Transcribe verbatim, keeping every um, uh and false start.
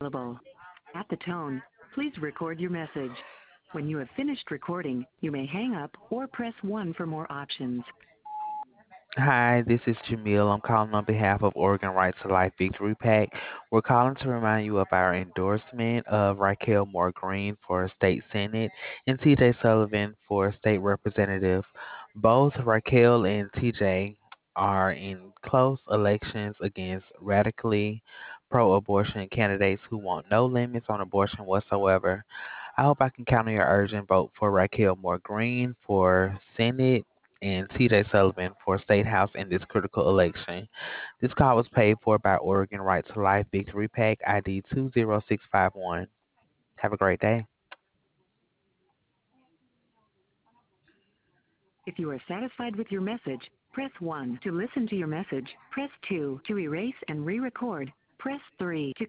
available. At the tone, please record your message. When you have finished recording, you may hang up or press one for more options. Hi, this is Jamil. I'm calling on behalf of Oregon Right to Life Victory PAC. We're calling to remind you of our endorsement of Raquel Moore Green for State Senate and T J Sullivan for State Representative. Both Raquel and T J are in close elections against radically pro abortion candidates who want no limits on abortion whatsoever. I hope I can count on your urgent vote for Raquel Moore Green for Senate and T J Sullivan for State House in this critical election. This call was paid for by Oregon Right to Life Victory PAC I D two zero six five one. Have a great day. If you are satisfied with your message, press one. To listen to your message, press two. To erase and re-record, press three. To